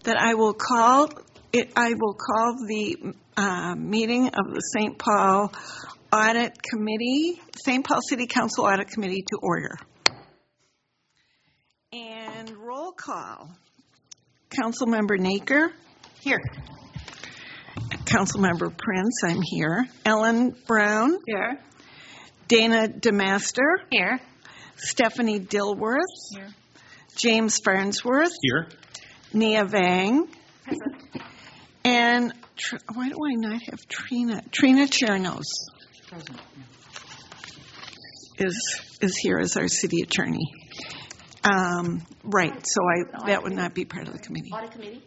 that I will call the meeting of the St. Paul City Council Audit Committee to order. And roll call. Councilmember Naker. Here. Councilmember Prince, I'm here. Ellen Brown. Here. Dana DeMaster. Here. Stephanie Dilworth. Here. James Farnsworth. Here. Nia Vang. Present. And why do I not have Trina? Trina Chernos Present. is here as our city attorney. Right, so that would not be part of the committee. Audit committee.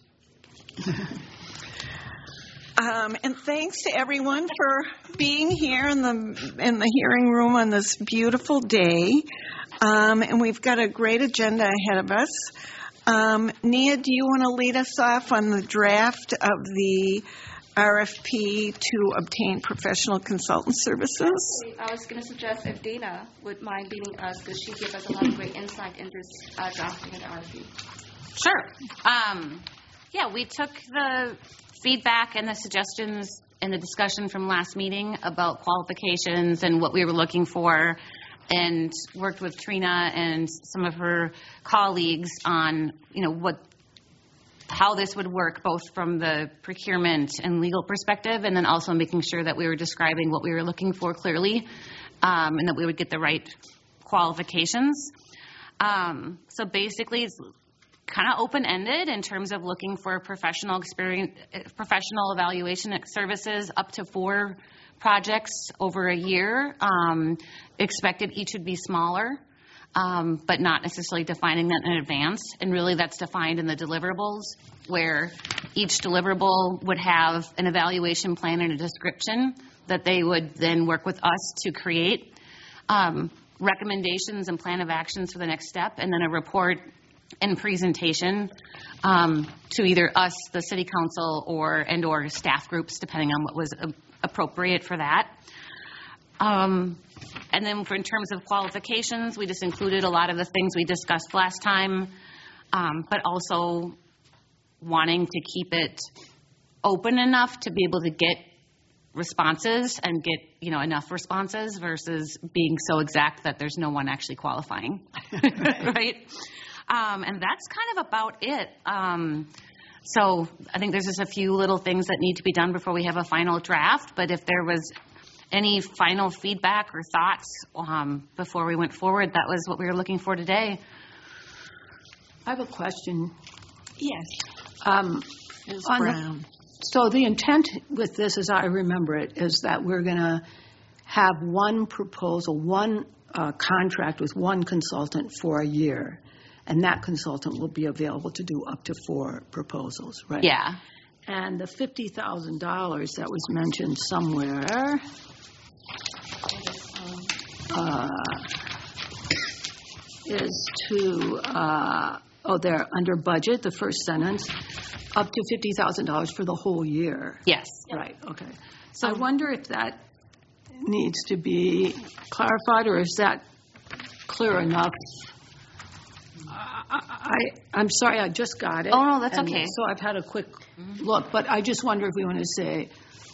And thanks to everyone for being here in the hearing room on this beautiful day. And we've got a great agenda ahead of us. Nia, do you want to lead us off on the draft of the RFP to obtain professional consultant services? I was going to suggest if Dana would mind leading us, because she gave us a lot of great insight into drafting an RFP. Sure. Yeah, we took the feedback and the suggestions and the discussion from last meeting about qualifications and what we were looking for, and worked with Trina and some of her colleagues on, how this would work, both from the procurement and legal perspective, and then also making sure that we were describing what we were looking for clearly, and that we would get the right qualifications. So basically, it's kind of open-ended in terms of looking for professional evaluation services up to 4 projects over a year. Expected each would be smaller, but not necessarily defining that in advance. And really that's defined in the deliverables, where each deliverable would have an evaluation plan and a description that they would then work with us to create, recommendations and plan of actions for the next step, and then a report and presentation to either us, the city council, or staff groups, depending on what was appropriate for that. And then in terms of qualifications, we just included a lot of the things we discussed last time, but also wanting to keep it open enough to be able to get responses and get enough responses versus being so exact that there's no one actually qualifying. Right? And that's kind of about it. So I think there's just a few little things that need to be done before we have a final draft. But if there was any final feedback or thoughts before we went forward, that was what we were looking for today. I have a question. Yes. Ms. Brown. So the intent with this, as I remember it, is that we're going to have one proposal, one contract with one consultant for a year. And that consultant will be available to do up to 4 proposals, right? Yeah. And the $50,000 that was mentioned somewhere is to, they're under budget, the first sentence, up to $50,000 for the whole year. Yes. Right, okay. So I wonder if that needs to be clarified, or is that clear enough? I'm sorry, I just got it. Oh, no, that's okay. So I've had a quick look, but I just wonder if we want to say,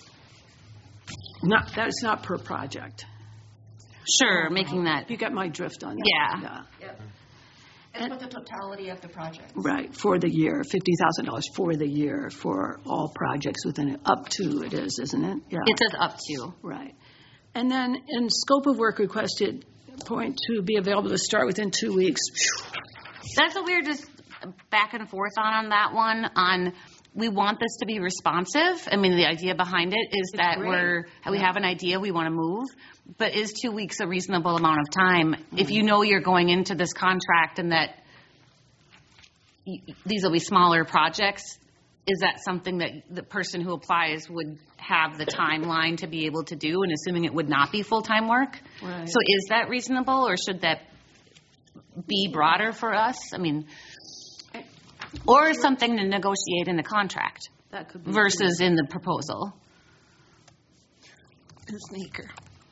that it's not per project. Sure, making that. You get my drift on that. Yeah. Yep. And for the totality of the project. Right, for the year, $50,000 for the year for all projects within it, up to it is, isn't it? Yeah. It says up to. Right. And then in scope of work requested, point to be available to start within 2 weeks. That's what we were just back and forth on that one. We want this to be responsive. I mean, the idea behind it is that we have an idea, we want to move, but is 2 weeks a reasonable amount of time? Mm-hmm. If you know you're going into this contract and that these will be smaller projects, is that something that the person who applies would have the timeline to be able to do, and assuming it would not be full-time work? Right. So is that reasonable, or should that be broader for us? I mean, or something to negotiate in the contract that could be versus in the proposal. Ms. Naker.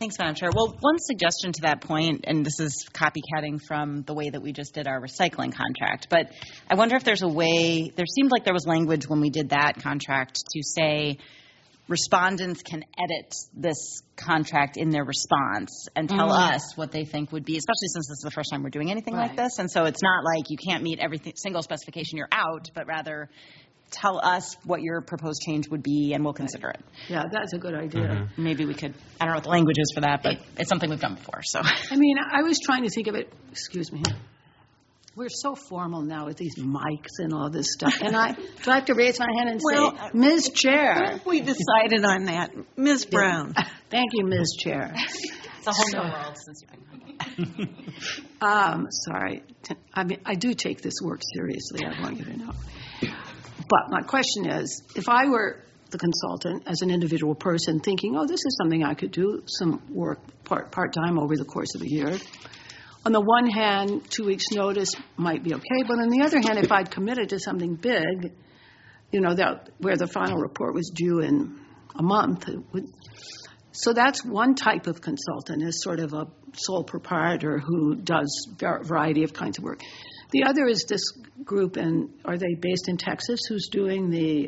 Thanks, Madam Chair. Well, one suggestion to that point, and this is copycatting from the way that we just did our recycling contract, but I wonder if there's a way, there seemed like there was language when we did that contract to say respondents can edit this contract in their response and tell us what they think would be, especially since this is the first time we're doing anything like this. And so it's not like you can't meet every single specification, you're out, but rather tell us what your proposed change would be and we'll consider it. Yeah, that's a good idea. Maybe we could, I don't know what the language is for that, but it's something we've done before. So I mean, I was trying to think of it, excuse me. We're so formal now with these mics and all this stuff. And do I have to raise my hand and say, Ms. Chair? We decided on that. Ms. Brown. Thank you, Ms. Chair. it's a whole new world since you've been Sorry. I mean, I do take this work seriously, I want you to know. But my question is, if I were the consultant as an individual person thinking, oh, this is something I could do some work part-time over the course of a year, on the one hand, 2 weeks' notice might be okay, but on the other hand, if I'd committed to something big, where the final report was due in a month, so that's one type of consultant, is sort of a sole proprietor who does a variety of kinds of work. The other is this group, and are they based in Texas, who's doing the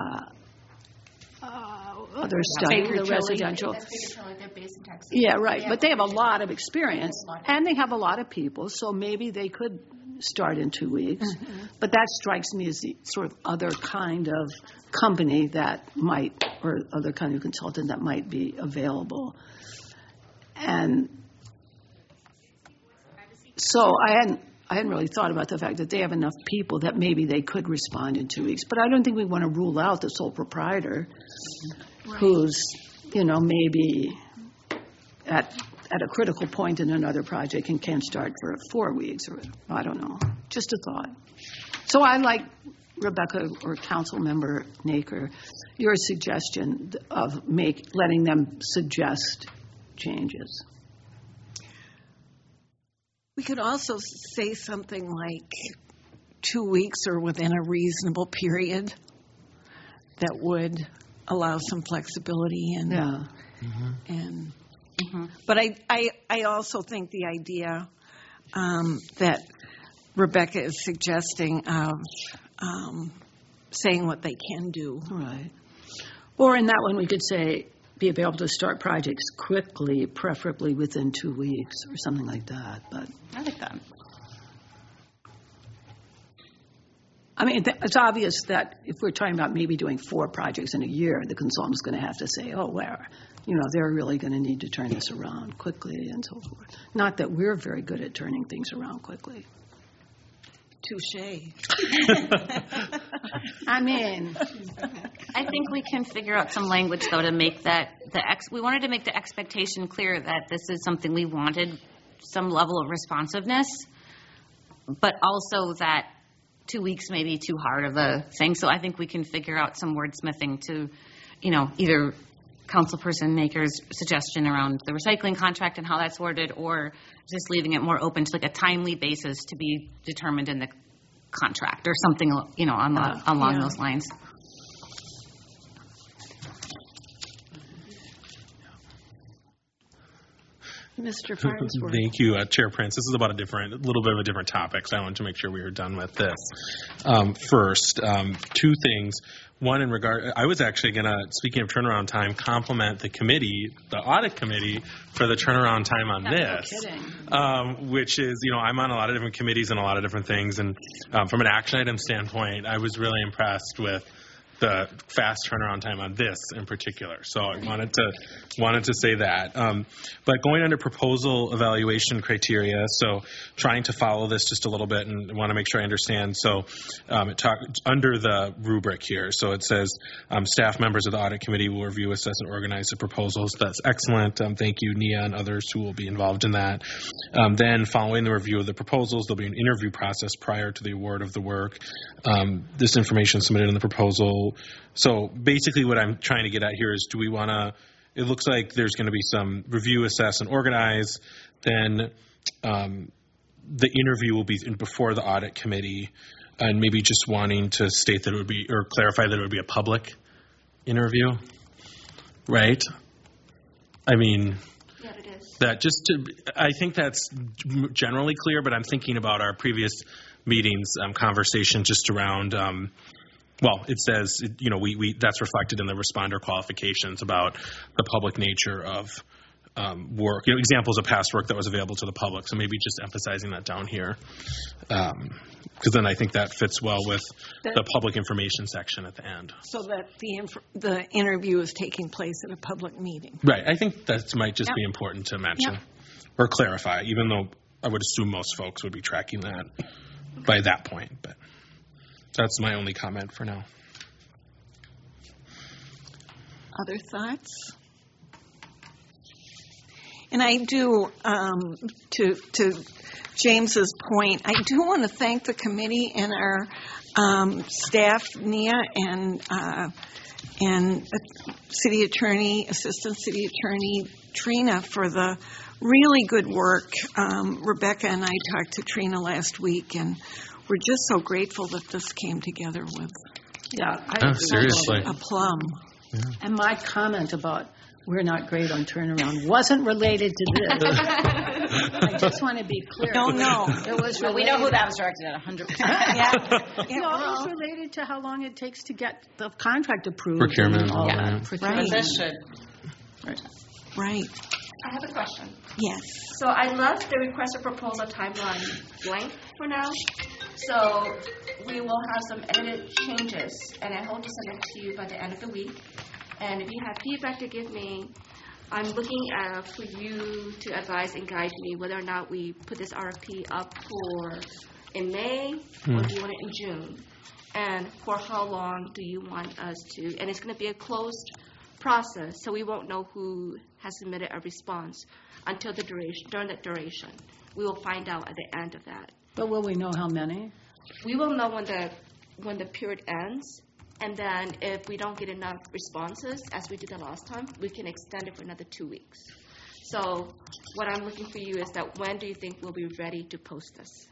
other study, the residential. They're based in Texas. Yeah, right. But they have a lot of experience, and they have a lot of people, so maybe they could start in 2 weeks. But that strikes me as the sort of other kind of company that might, or other kind of consultant that might be available. And so I hadn't really thought about the fact that they have enough people that maybe they could respond in 2 weeks. But I don't think we want to rule out the sole proprietor who's, maybe at a critical point in another project and can start for 4 weeks or I don't know. Just a thought. So I like, Rebecca or Council Member Naker, your suggestion of letting them suggest changes. We could also say something like 2 weeks or within a reasonable period that would allow some flexibility but I also think the idea that Rebecca is suggesting of saying what they can do. Right. Or in that one we could say be available to start projects quickly, preferably within 2 weeks or something like that. But I like that. I mean, it's obvious that if we're talking about maybe doing 4 projects in a year, the consultant's going to have to say, they're really going to need to turn this around quickly and so forth. Not that we're very good at turning things around quickly. Touche. I mean, I think we can figure out some language, though, to make that we wanted to make the expectation clear that this is something we wanted some level of responsiveness, but also that 2 weeks may be too hard of a thing. So I think we can figure out some wordsmithing to, either Councilperson Naker's suggestion around the recycling contract and how that's worded, or just leaving it more open to like a timely basis to be determined in the contract or something, along those lines. Mr. Farnsworth. Thank you, Chair Prince. This is about a little bit of a different topic, so I wanted to make sure we were done with this. First, 2 things. One, I was actually going to, speaking of turnaround time, compliment the committee, the audit committee, for the turnaround time on this. No kidding. Which is, I'm on a lot of different committees and a lot of different things, and from an action item standpoint, I was really impressed with the fast turnaround time on this in particular. So I wanted to say that. But going under proposal evaluation criteria, so trying to follow this just a little bit and want to make sure I understand. So under the rubric here, so it says staff members of the audit committee will review, assess, and organize the proposals. That's excellent. Thank you, Nia, and others who will be involved in that. Then following the review of the proposals, there'll be an interview process prior to the award of the work. This information submitted in the proposal. So basically what I'm trying to get at here is, do we want to, it looks like there's going to be some review, assess, and organize. Then the interview will be before the audit committee, and maybe just wanting to state that it would be, or clarify that it would be a public interview, right? I mean, Yeah, I think that's generally clear, but I'm thinking about our previous meetings conversation just around, it says, that's reflected in the responder qualifications about the public nature of work, examples of past work that was available to the public. So maybe just emphasizing that down here, because then I think that fits well with the public information section at the end. So that the interview is taking place at a public meeting. Right. I think that might just be important to mention or clarify, even though I would assume most folks would be tracking that by that point. But that's my only comment for now. Other thoughts? And I do, to James's point, I do want to thank the committee and our staff, Nia and City Attorney, Assistant City Attorney Trina, for the really good work. Rebecca and I talked to Trina last week, and we're just so grateful that this came together with seriously. a plum. Yeah. And my comment about we're not great on turnaround wasn't related to this. I just want to be clear. No. It was related. We know who that was directed at 100%. Yeah. No, it was related to how long it takes to get the contract approved. Procurement. And all Yeah. that. Right. This should. Right. I have a question. Yes. So I left the request for proposal timeline blank for now. So we will have some edited changes, and I hope to send it to you by the end of the week. And if you have feedback to give me, I'm looking for you to advise and guide me whether or not we put this RFP up in May or do you want it in June? And for how long do you want us to? And it's going to be a closed process, so we won't know who has submitted a response until during that duration. We will find out at the end of that. But will we know how many? We will know when the period ends. And then if we don't get enough responses, as we did the last time, we can extend it for another 2 weeks. So what I'm looking for you is that when do you think we'll be ready to post this?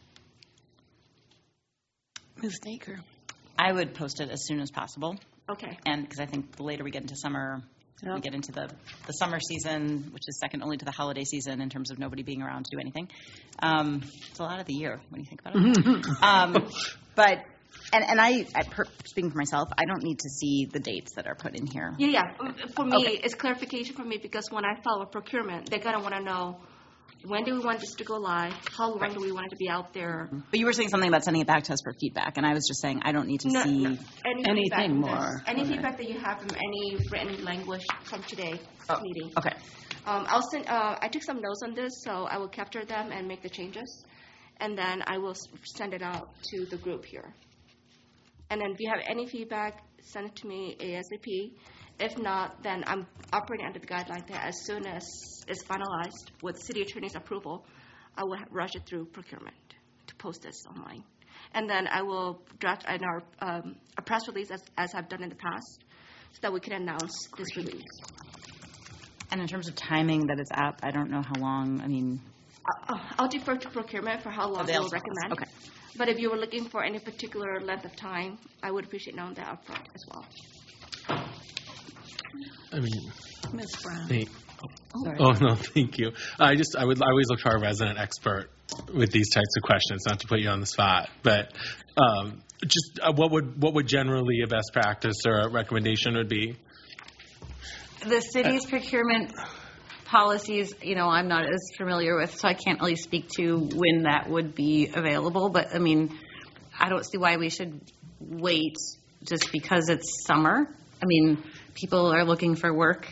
Ms. Naker. I would post it as soon as possible. Okay. And because I think the later we get into summer, we get into the summer season, which is second only to the holiday season in terms of nobody being around to do anything. It's a lot of the year when you think about it. But... And I, speaking for myself, I don't need to see the dates that are put in here. Yeah. For me, it's clarification for me because when I follow procurement, they're going to want to know when do we want this to go live, how long do we want it to be out there. But you were saying something about sending it back to us for feedback, and I was just saying I don't need to see anything more. Any feedback that you have from any written language from today's meeting. Okay. I'll send. I took some notes on this, so I will capture them and make the changes, and then I will send it out to the group here. And then if you have any feedback, send it to me ASAP. If not, then I'm operating under the guideline that as soon as it's finalized with city attorney's approval, I will rush it through procurement to post this online. And then I will draft a press release as I've done in the past so that we can announce this release. And in terms of timing that it's up, I don't know how long, I mean... I'll defer to procurement for how long they will recommend. Okay. But if you were looking for any particular length of time, I would appreciate knowing that upfront as well. I mean, Ms. Brown. No, thank you. I always look for a resident expert with these types of questions, not to put you on the spot, but what would generally a best practice or a recommendation would be? The city's procurement policies, I'm not as familiar with, so I can't really speak to when that would be available. But, I mean, I don't see why we should wait just because it's summer. I mean, people are looking for work,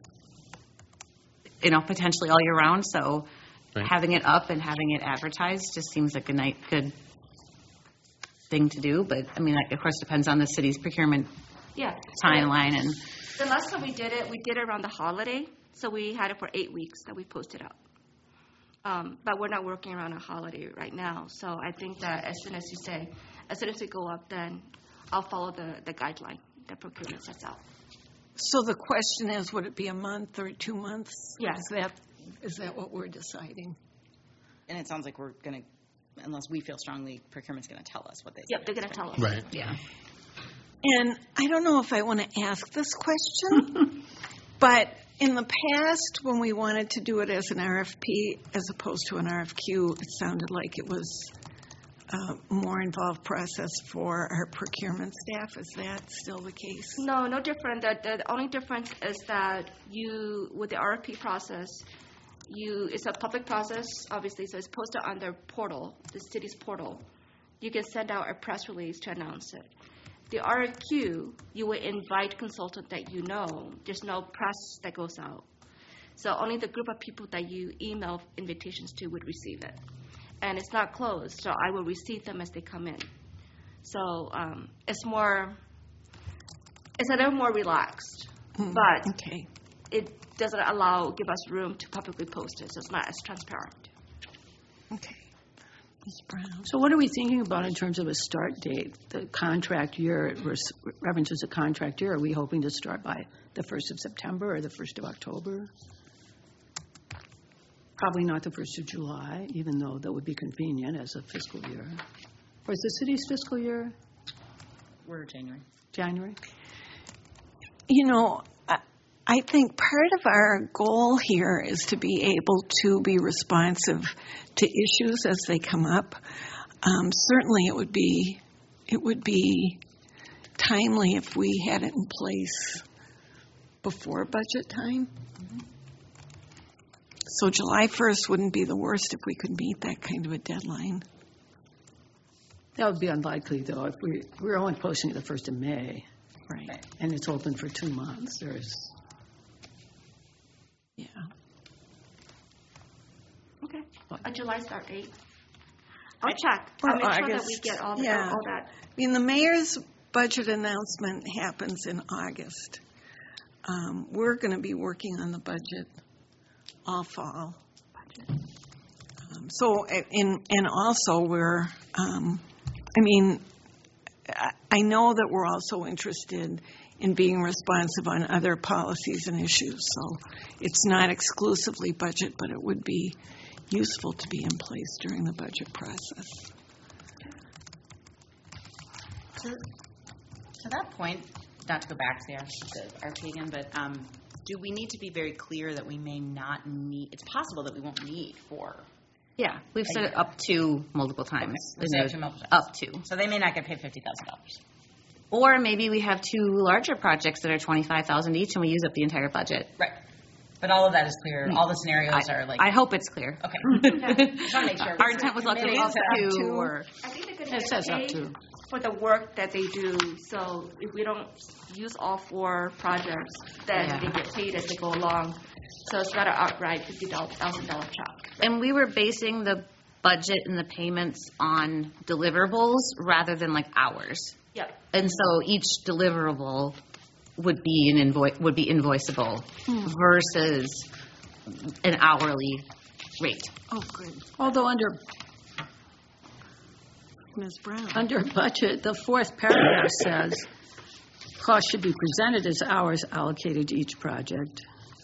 potentially all year round. So having it up and having it advertised just seems like a good thing to do. But, I mean, that, of course, depends on the city's procurement timeline. And the last time we did it around the holiday. So we had it for 8 weeks that we posted up. But we're not working around a holiday right now. So I think that as soon as we go up, then I'll follow the guideline that procurement sets out. So the question is, would it be a month or 2 months? Yeah. Is that what we're deciding? And it sounds like we're going to, unless we feel strongly, procurement's going to tell us what they say. Yep, they're going to tell us. Right. Yeah. And I don't know if I want to ask this question, but In the past, when we wanted to do it as an RFP as opposed to an RFQ, it sounded like it was a more involved process for our procurement staff. Is that still the case? No, no different. The only difference is that with the RFP process, it's a public process, obviously, so it's posted on their portal, the city's portal. You can send out a press release to announce it. The RFQ, you will invite consultant that you know. There's no press that goes out. So only the group of people that you email invitations to would receive it. And it's not closed, so I will receive them as they come in. So it's a little more relaxed, but Okay. it doesn't give us room to publicly post it, so it's not as transparent. Okay. Ms. Brown. So what are we thinking about in terms of a start date? The contract year, it references a contract year. Are we hoping to start by the 1st of September or the 1st of October? Probably not the 1st of July, even though that would be convenient as a fiscal year. Or is the city's fiscal year We're January. January? You know, I think part of our goal here is to be able to be responsive to issues as they come up. Certainly, it would be timely if we had it in place before budget time. So July 1st wouldn't be the worst if we could meet that kind of a deadline. That would be unlikely, though, if we're only posting it the 1st of May, Right. and it's open for 2 months. Yeah. Okay. A July start date. I'll check. I'll Well, make I sure that guess- we get all yeah. that. I mean, the mayor's budget announcement happens in August. We're going to be working on the budget all fall. And also we're, I know that we're also interested in being responsive on other policies and issues. So it's not exclusively budget, but it would be useful to be in place during the budget process. To that point, not to go back to the RP again, but do we need to be very clear that we may not need, it's possible that we won't need 4? Yeah, we've said it up to multiple times. We've said up to multiple Up to. So they may not get paid $50,000. Or maybe we have 2 larger projects that are $25,000 each and we use up the entire budget. Right. But all of that is clear. All the scenarios are like. I hope it's clear. Okay. Just want to make sure. Our intent was up to up to, or I think they're going It to says get up paid to. for the work that they do. So if we don't use all 4 projects, then Yeah. they get paid as they go along. So it's not an outright $50,000 chop. and we were basing the budget and the payments on deliverables rather than like hours. Yep. And so each deliverable would be invoiceable versus an hourly rate. Oh, good. Although under Ms. Brown. budget, the 4th paragraph says, costs should be presented as hours allocated to each project.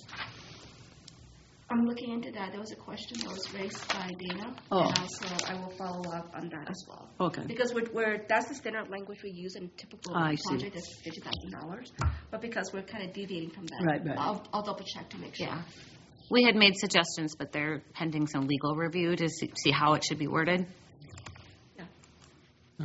I'm looking into that. There was a question that was raised by Dana. Oh. And also I will follow up on that as well. Okay. Because that's the standard language we use in a typical I see. project is $50,000. But because we're kind of deviating from that, Right. I'll double check to make sure. Yeah. We had made suggestions, but they're pending some legal review to see how it should be worded. Yeah.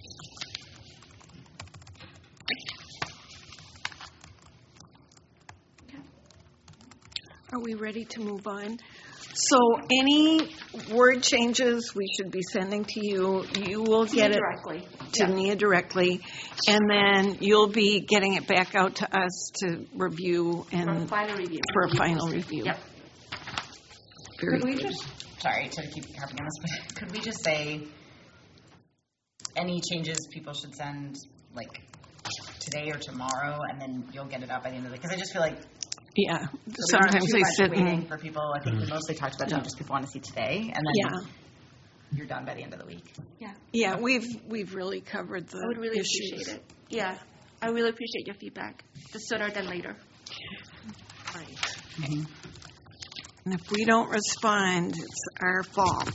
Are we ready to move on? So any word changes we should be sending to you, you will get it Directly. to Nia directly, and then you'll be getting it back out to us to review For a and final review. for a final review. Yep. Very Could we good. just, sorry to keep harping on this, but could we just say any changes people should send like today or tomorrow, and then you'll get it out by the end of the, because I just feel like Yeah, so we don't have sometimes too they much sit waiting and, for people. I think we mostly talked about changes people want to see today, and then yeah, you're done by the end of the week. yeah, we've really covered the I would really issues. appreciate it. Yeah. I really appreciate your feedback. The sooner than later. Right. And if we don't respond, it's our fault.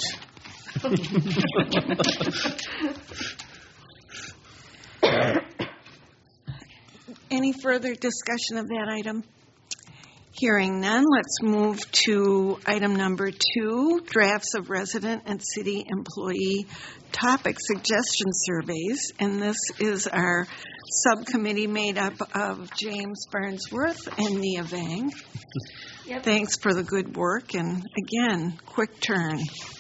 Any further discussion of that item? Hearing none, let's move to item number 2, drafts of resident and city employee topic suggestion surveys. And this is our subcommittee made up of James Barnesworth and Nia Vang. Yep. Thanks for the good work, and again, quick turn.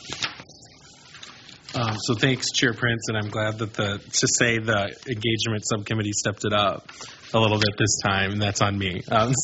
So thanks, Chair Prince, and I'm glad that the engagement subcommittee stepped it up a little bit this time, and that's on me.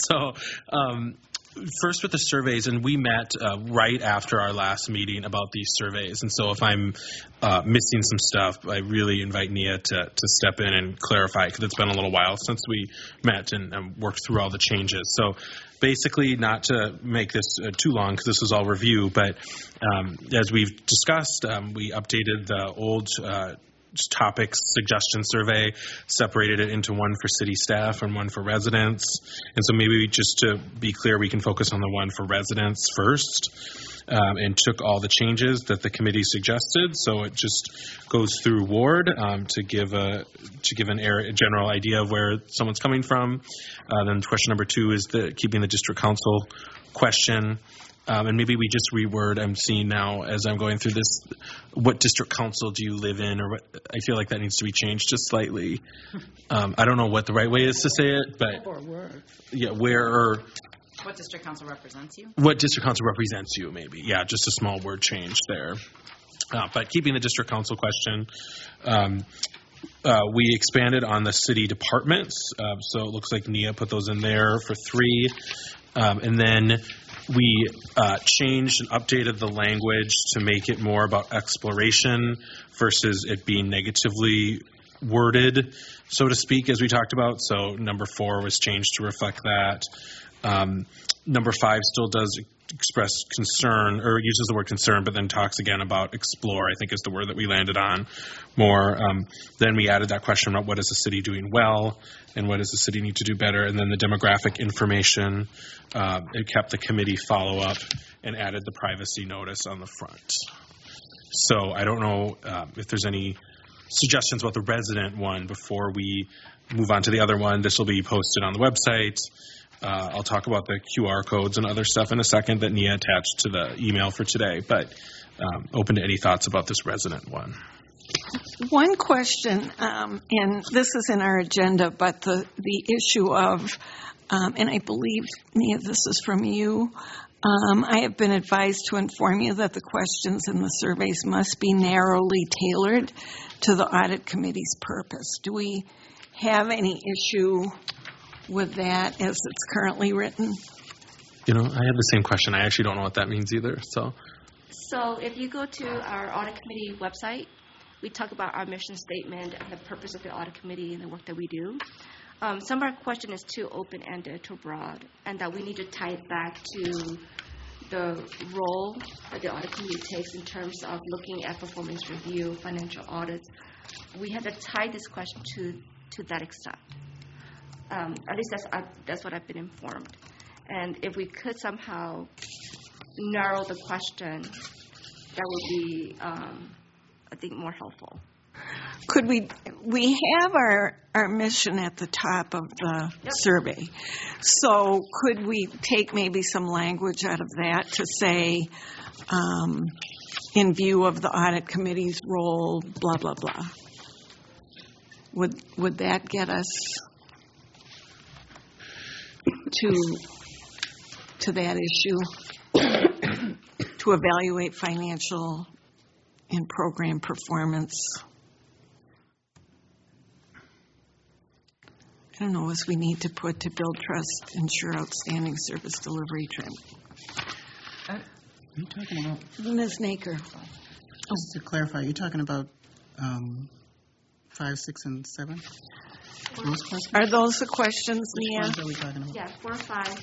First with the surveys, and we met right after our last meeting about these surveys, and so if I'm missing some stuff, I really invite Nia to step in and clarify, because it's been a little while since we met and worked through all the changes. So basically, not to make this too long, because this was all review, but as we've discussed, we updated the old topics suggestion survey, separated it into one for city staff and one for residents. And so maybe just to be clear, we can focus on the one for residents first, and took all the changes that the committee suggested. So it just goes through ward to give a general idea of where someone's coming from. Then question number 2 is keeping the district council question. And maybe we just reword, I'm seeing now as I'm going through this, what district council do you live in? Or what, I feel like that needs to be changed just slightly. I don't know what the right way is to say it, but yeah, What district council represents you? What district council represents you, maybe. Yeah, just a small word change there. But keeping the district council question, we expanded on the city departments. So it looks like Nia put those in there for 3. And then we changed and updated the language to make it more about exploration versus it being negatively worded, so to speak, as we talked about. So number 4 was changed to reflect that. Number 5 still does express concern, or uses the word concern, but then talks again about explore, I think is the word that we landed on more. Then we added that question about what is the city doing well and what does the city need to do better. And then the demographic information, it kept the committee follow-up and added the privacy notice on the front. So I don't know if there's any suggestions about the resident one before we move on to the other one. This will be posted on the website. I'll talk about the QR codes and other stuff in a second that Nia attached to the email for today, but open to any thoughts about this resident one. One question, and this is in our agenda, but the issue of, and I believe, Nia, this is from you, I have been advised to inform you that the questions in the surveys must be narrowly tailored to the audit committee's purpose. Do we have any issue with that as it's currently written? You know, I have the same question. I actually don't know what that means either. So if you go to our audit committee website, we talk about our mission statement and the purpose of the audit committee and the work that we do. Some of our question is too open-ended, too broad, and that we need to tie it back to the role that the audit committee takes in terms of looking at performance review, financial audits. We had to tie this question to that extent. At least that's what I've been informed. And if we could somehow narrow the question, that would be, I think, more helpful. Could we have our mission at the top of the survey. So could we take maybe some language out of that to say, in view of the audit committee's role, blah, blah, blah? Would that get us to that issue, to evaluate financial and program performance? I don't know, as we need to put to build trust, ensure outstanding service delivery trend. Are you talking about, Ms. Naker. just to clarify, you're talking about 5, 6, and 7? Those questions? Are those the questions, Which Nia? ones are we talking about? Yeah, 4, 5,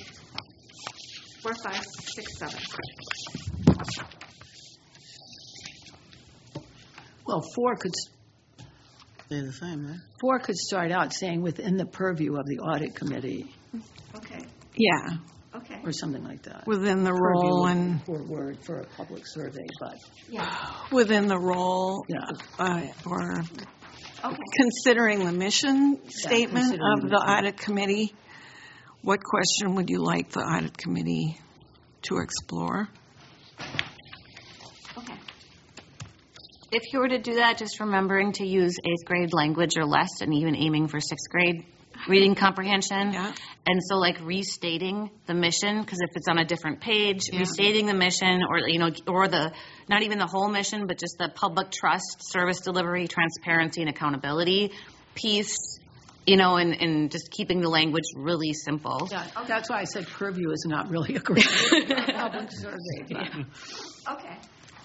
6, 7. Well, 4 could They're the same, right? 4 could start out saying within the purview of the audit committee Okay. Yeah, Okay. or something like that. within the role Purview and poor word for a public survey, but Yeah. within the role yeah. or Okay. considering the mission statement considering of the the mission. audit committee, What question would you like the audit committee to explore? Okay. If you were to do that, just remembering to use 8th grade language or less, and even aiming for 6th grade reading comprehension. Yeah. And so, like, restating the mission, because if it's on a different page, restating the mission, or, or not even the whole mission, but just the public trust, service delivery, transparency, and accountability piece, and just keeping the language really simple. Yeah, that's why I said purview is not really a great public survey. But. Okay.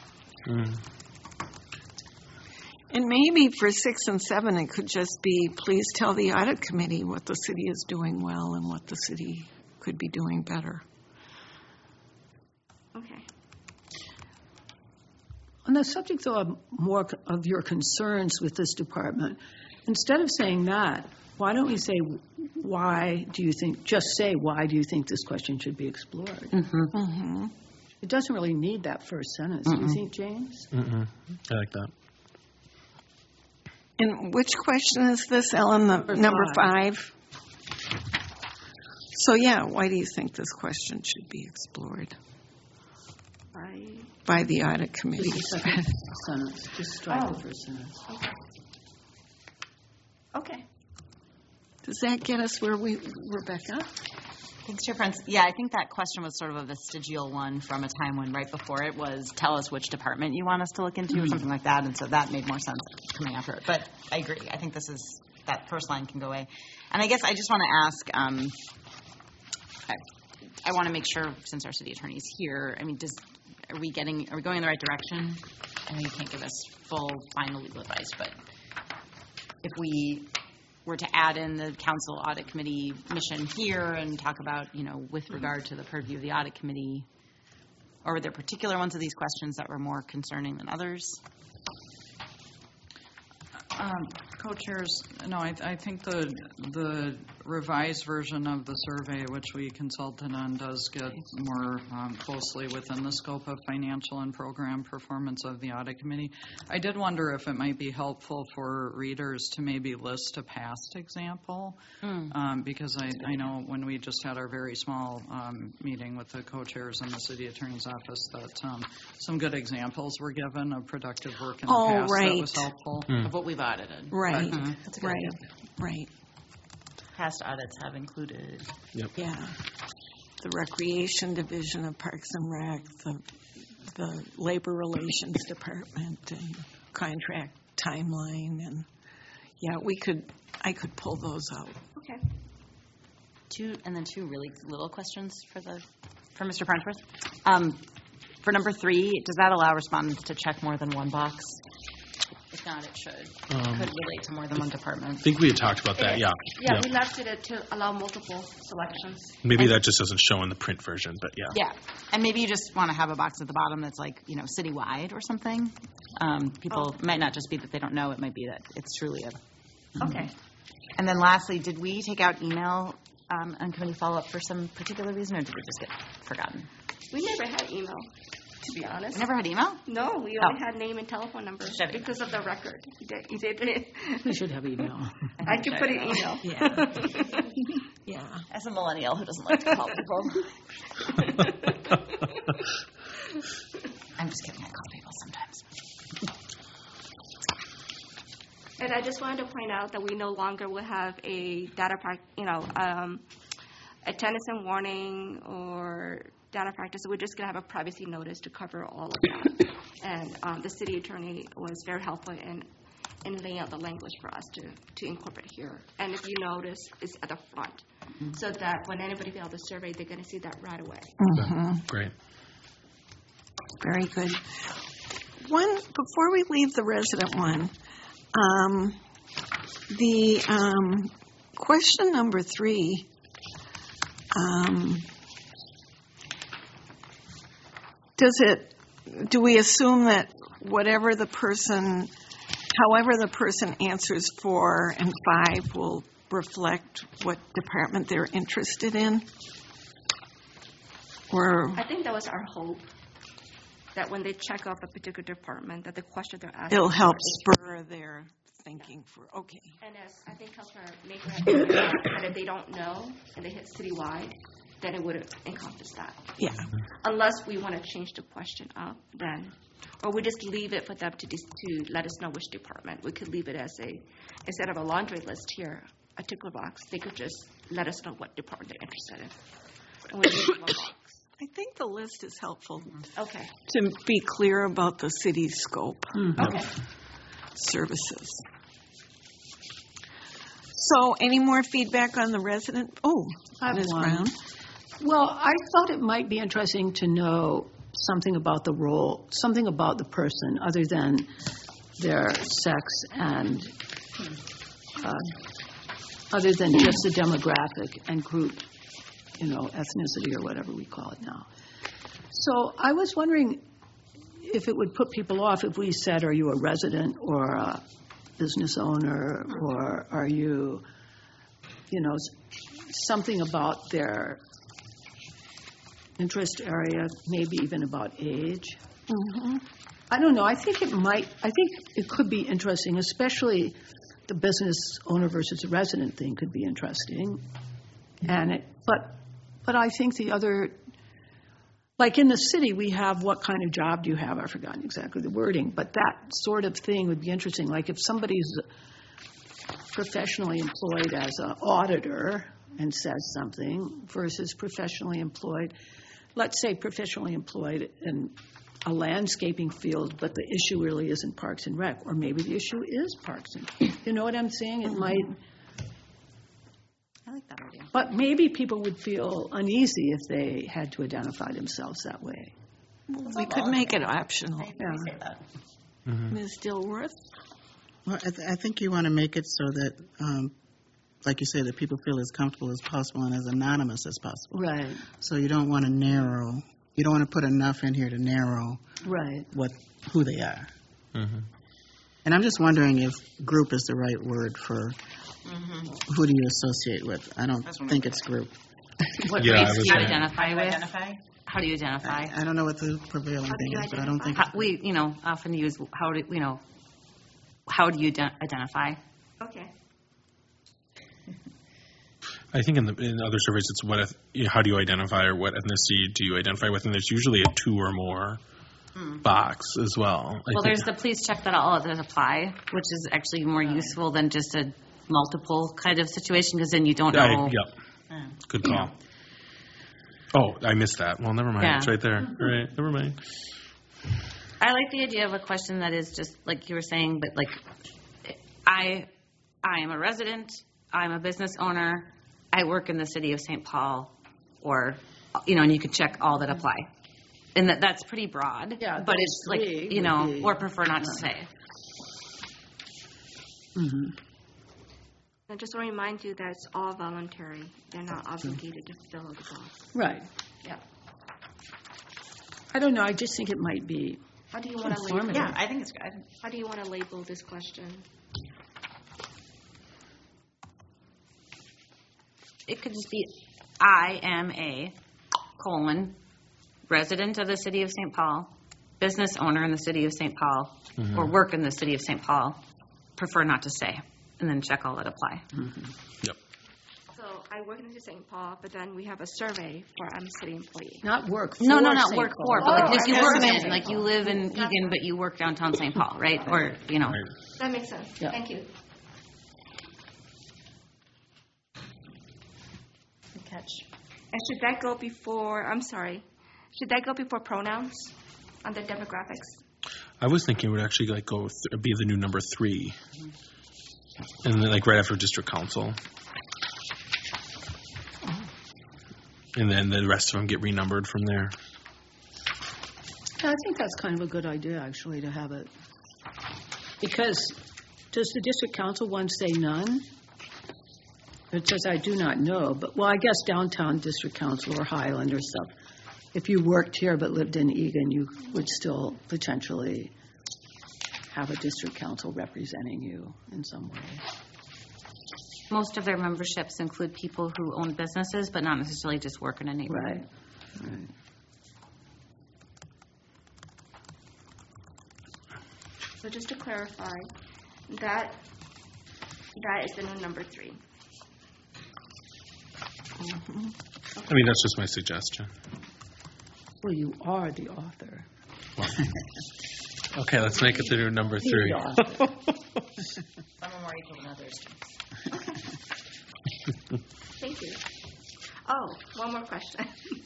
And maybe for 6 and 7, it could just be, please tell the audit committee what the city is doing well and what the city could be doing better. Okay. On the subject, though, of more of your concerns with this department, instead of saying that, why don't we say, why do you think this question should be explored? Mm-hmm. Mm-hmm. It doesn't really need that first sentence. Do you think, James? I like that. And which question is this, Ellen? The number 5? So, why do you think this question should be explored by the audit committee? Just the second sentence. Just strike the first sentence. Okay. Does that get us where Rebecca? Thanks, Chair Prince. Yeah, I think that question was sort of a vestigial one from a time when right before it was tell us which department you want us to look into or something like that, and so that made more sense coming after it. But I agree. I think that first line can go away. And I guess I just want to ask, I want to make sure, since our city attorney is here, I mean, are we going in the right direction? I know you can't give us full final legal advice, but if we were to add in the council audit committee mission here and talk about, with regard to the purview of the audit committee, or were there particular ones of these questions that were more concerning than others? Co-chairs, no, I think the revised version of the survey, which we consulted on, does get more closely within the scope of financial and program performance of the audit committee. I did wonder if it might be helpful for readers to maybe list a past example, because I know when we just had our very small meeting with the co-chairs in the city attorney's office that some good examples were given of productive work in the past that was helpful. Of what we've audited. Right. That's a good idea. Right. Past audits have included. Yep. Yeah. The Recreation Division of Parks and Rec, the Labor Relations Department, and contract timeline, and I could pull those out. Okay. Two really little questions for Mr. Farnsworth. For number 3, does that allow respondents to check more than one box? If not, it should. Could relate to more than one department. I think we had talked about that, Yeah, we left it to allow multiple selections. Maybe that just doesn't show in the print version, but yeah. Yeah, and maybe you just want to have a box at the bottom that's like, citywide or something. People might not just be that they don't know, it might be that it's truly a... Okay. And then lastly, did we take out email on committee follow-up for some particular reason, or did it just get forgotten? We never had email, to be honest. We never had email? No, we only had name and telephone number because of the record. You did. We should have email. I could put an email. Yeah. As a millennial who doesn't like to call people. I'm just kidding. I call people sometimes. And I just wanted to point out that we no longer will have a data attendance and warning or data practice. We're just going to have a privacy notice to cover all of that. And the city attorney was very helpful in laying out the language for us to incorporate here. And if you notice, it's at the front, so that when anybody fills out the survey, they're going to see that right away. Mm-hmm. Great. Very good. Before we leave the resident one, the question number 3, do we assume that however the person answers 4 and 5 will reflect what department they're interested in? Or I think that was our hope, that when they check off a particular department, that the question they're asking it'll help spur their thinking for, okay. And as I think Councilor Maker had pointed out, that if they don't know and they hit citywide, then it would encompass that. Yeah. Unless we want to change the question up, then, or we just leave it for them to let us know which department. We could leave it as instead of a laundry list here, a tickler box, they could just let us know what department they're interested in. And we leave one box. I think the list is helpful Okay. to be clear about the city's scope Okay. of services. So, any more feedback on the resident? Oh, I have Ms. one. Brown. Well, I thought it might be interesting to know something about the role, something about the person other than their sex and other than just the demographic and group, ethnicity or whatever we call it now. So I was wondering if it would put people off if we said, are you a resident or a business owner, or are you, something about their interest area, maybe even about age. Mm-hmm. I don't know. I think it could be interesting, especially the business owner versus resident thing could be interesting. But I think the other, like in the city, we have what kind of job do you have? I've forgotten exactly the wording, but that sort of thing would be interesting. Like if somebody's professionally employed as an auditor and says something versus professionally employed, let's say professionally employed in a landscaping field, but the issue really isn't Parks and Rec, or maybe the issue is Parks and Rec. You know what I'm saying? It might. I like that idea. But maybe people would feel uneasy if they had to identify themselves that way. We could make it optional. I appreciate that. Ms. Dilworth? Well, I think you want to make it so that, like you say, that people feel as comfortable as possible and as anonymous as possible. Right, So you don't want to narrow. You don't want to put enough in here to narrow right. who they are. And I'm just wondering if group is the right word for who do you associate with. I don't think it's group. What Yeah, I race was do you gonna- identify with? How do you identify? I don't know what the prevailing How do thing you is, but I don't think. We, often use how do you identify? Okay. I think in other surveys, it's how do you identify or what ethnicity do you identify with, and there's usually a 2 or more box as well. Well, there's the please check that all others apply, which is actually more useful than just a multiple kind of situation, because then you don't know. Yep. Good call. Oh, I missed that. Well, never mind. Yeah. It's right there. All right, never mind. I like the idea of a question that is just like you were saying, but like I am a resident, I'm a business owner, I work in the city of St. Paul, or and you can check all that apply. And that's pretty broad. Yeah, but those it's like, three would be- or prefer not to say. And just want to remind you that it's all voluntary. They're not obligated to fill the box. Right. Yeah. I don't know. I just think it might be. How do you want to label? Informative. Yeah, I think it's good. How do you want to label this question? It could just be I am a resident of the city of St. Paul, business owner in the city of St. Paul, or work in the city of St. Paul, prefer not to say, and then check all that apply. Yep. So I work in St. Paul, but then we have a survey for I'm a city employee. Not work for No, not St. work Paul. for, but like if you I work understand. in, like you live in Egan, but you work downtown St. Paul, right? Or, That makes sense. Yeah. Thank you. Good catch. And should that go before, should that go before pronouns on the demographics? I was thinking it would actually be the new number 3, and then right after district council, and then the rest of them get renumbered from there. Yeah, I think that's kind of a good idea, actually, to have it. Because does the district council one say none? It says, I do not know. But, well, I guess downtown district council or Highland or stuff. If you worked here but lived in Egan, you would still potentially have a district council representing you in some way. most of their memberships include people who own businesses, but not necessarily just work in a neighborhood. Right. So just to clarify, that That is the new number 3. I mean, that's just my suggestion. Well, you are the author. Okay, let's make it the new number 3. The author. Some are more equal than others. Thank you. Oh, one more question.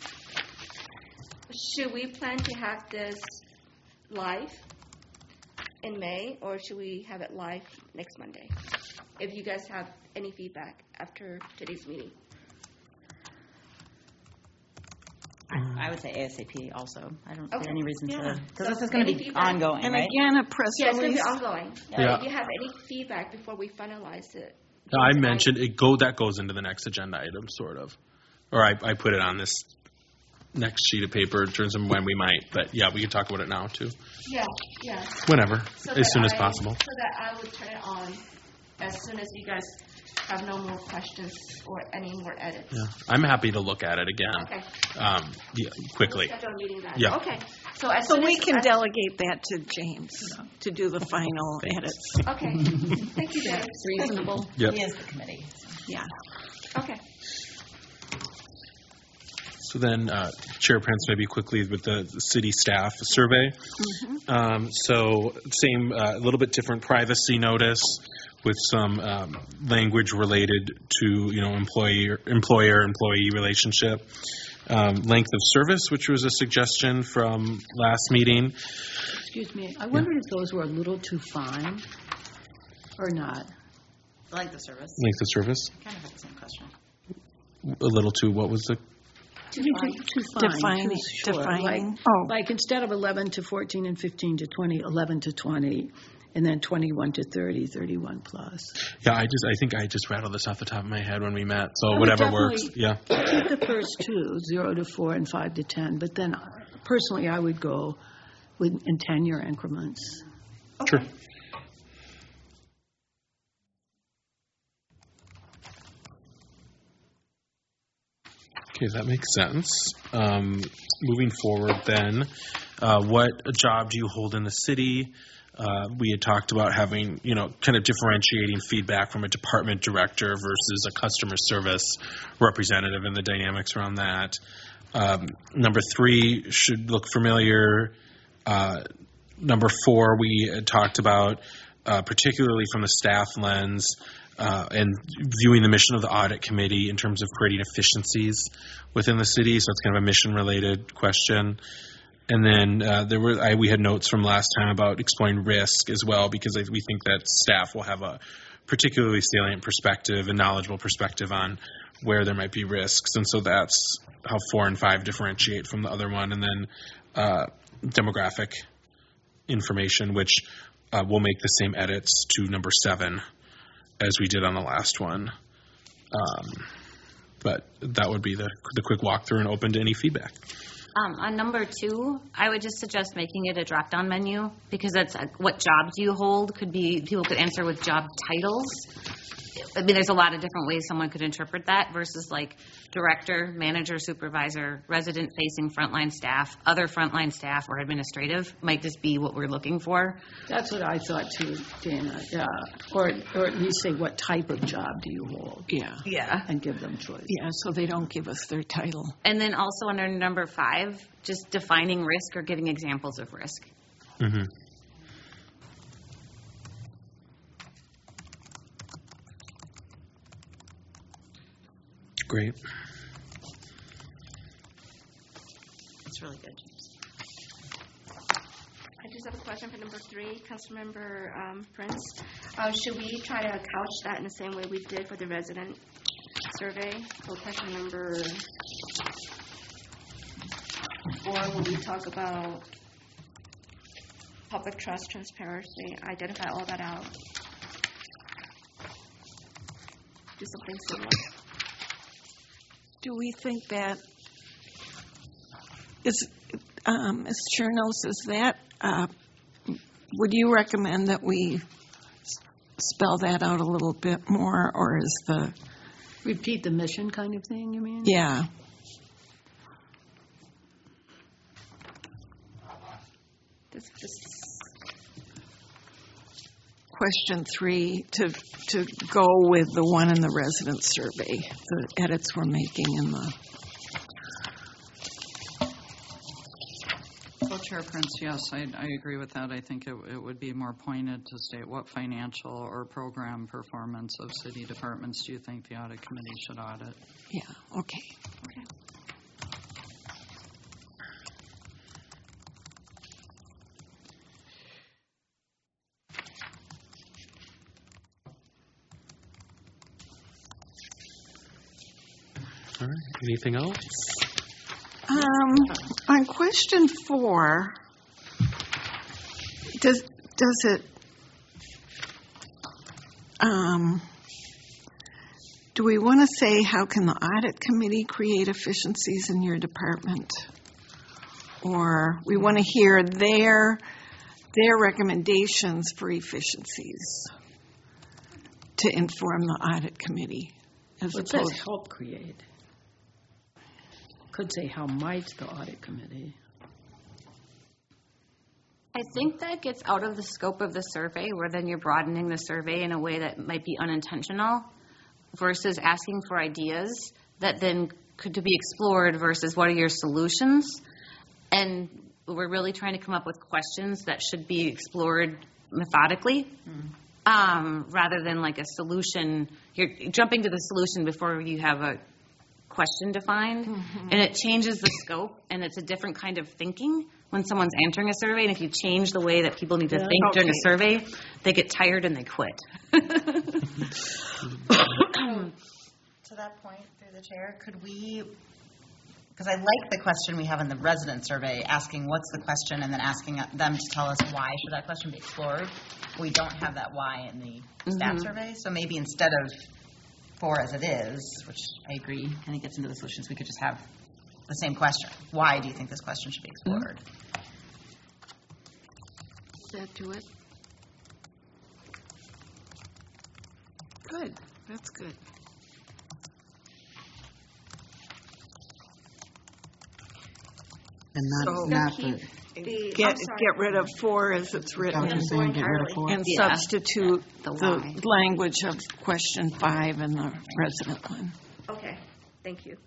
Should we plan to have this live in May, or should we have it live next Monday? If you guys have any feedback after today's meeting. I would say ASAP also. I don't Okay. see any reason Yeah. to, because So this is going to any be feedback? ongoing, And right? again, a press Yeah, it's going to be release. ongoing. Yeah. If you have any feedback before we finalize it. No, I mentioned that goes into the next agenda item, sort of. Or I put it on this next sheet of paper in terms of when we might. But yeah, we can talk about it now too. Yeah, yeah. Whenever, So as that soon as I- possible. So that I would turn it on as soon as you guys have no more questions or any more edits. Yeah, I'm happy to look at it again. Okay. Yeah, quickly. We'll schedule a meeting then. Yeah. Okay. So as So soon we as- can as- delegate that to James to do the final edits. Okay. Thank you, James. Reasonable. Yep. He is the committee. Yeah. Okay. So then, Chair Prince, maybe quickly with the city staff survey. So same, a little bit different privacy notice with some language related to, employer-employee relationship. Length of service, which was a suggestion from last meeting. Excuse me. I wondered if those were a little too fine or not. Length of service. Length of service, I kind of had the same question. a little too, what was the, Too fine. Defining- Too short. defining. Like instead of 11 to 14 and 15 to 20, 11 to 20, and then 21 to 30, 31 plus. yeah, I think I just rattled this off the top of my head when we met, so I would whatever works, definitely yeah. Keep the first two, 0 to 4 and 5 to 10, but then personally I would go in 10-year increments. Sure. Okay, that makes sense. Moving forward then, what job do you hold in the city? We had talked about having, kind of differentiating feedback from a department director versus a customer service representative and the dynamics around that. Number 3 should look familiar. Number 4, we had talked about, particularly from the staff lens, and viewing the mission of the audit committee in terms of creating efficiencies within the city. So it's kind of a mission-related question. And then we had notes from last time about exploring risk as well, because we think that staff will have a particularly salient perspective and knowledgeable perspective on where there might be risks. And so that's how 4 and 5 differentiate from the other one. And then demographic information, which we'll make the same edits to number 7 as we did on the last one. But that would be the quick walkthrough and open to any feedback. On number 2, I would just suggest making it a drop-down menu, because that's what jobs you hold could be, people could answer with job titles. I mean, there's a lot of different ways someone could interpret that versus like director, manager, supervisor, resident-facing frontline staff, other frontline staff, or administrative might just be what we're looking for. That's what I thought too, Dana. Yeah. Or at least say what type of job do you hold Yeah. Yeah. and give them choice. Yeah, so they don't give us their title. And then also under number 5, just defining risk or giving examples of risk. Mm-hmm. Great. That's really good, James. I just have a question for number 3, Councilmember Prince. Should we try to couch that in the same way we did for the resident survey? So question number 4, when we talk about public trust, transparency, identify all that out. Do something similar. Do we think that is, Ms. Chernos, is that, would you recommend that we spell that out a little bit more, or is the... Repeat the mission kind of thing, you mean? Yeah. question 3 to go with the one in the resident survey, the edits we're making in the... Co-Chair Prince, yes, I agree with that. I think it would be more pointed to state what financial or program performance of city departments do you think the audit committee should audit? Yeah, okay. All right. Anything else? On question 4, does it, do we want to say how can the audit committee create efficiencies in your department? Or we want to hear their recommendations for efficiencies to inform the audit committee? As It says help create. Could say how might the audit committee. I think that gets out of the scope of the survey, where then you're broadening the survey in a way that might be unintentional versus asking for ideas that then could be explored versus what are your solutions. And we're really trying to come up with questions that should be explored methodically rather than like a solution. You're jumping to the solution before you have a question defined, and it changes the scope, and it's a different kind of thinking when someone's answering a survey. And if you change the way that people need to think during a survey, they get tired and they quit. To that point, through the chair, could we, because I like the question we have in the resident survey, asking what's the question and then asking them to tell us why should that question be explored. We don't have that why in the staff survey, so maybe instead of 4 as it is, which I agree, and it gets into the solutions, we could just have the same question. Why do you think this question should be explored? Does that do it? Good. That's good. And not the, Get rid of 4 as it's written I'm saying get rid of 4. and Yeah. substitute The the why. language of question 5 in the resident one. Okay, thank you.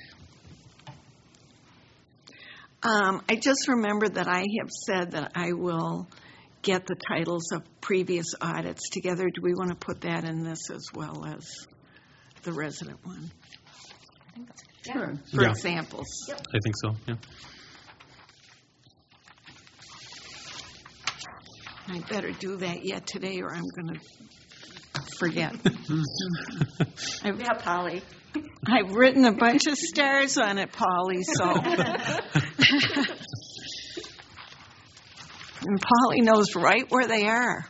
I just remembered that I have said that I will get the titles of previous audits together. Do we want to put that in this as well as the resident one? Sure. For Yeah. examples. I think so, yeah. I better do that yet today or I'm going to forget. We have Polly. I've written a bunch of stars on it, Polly, so. And Polly knows right where they are.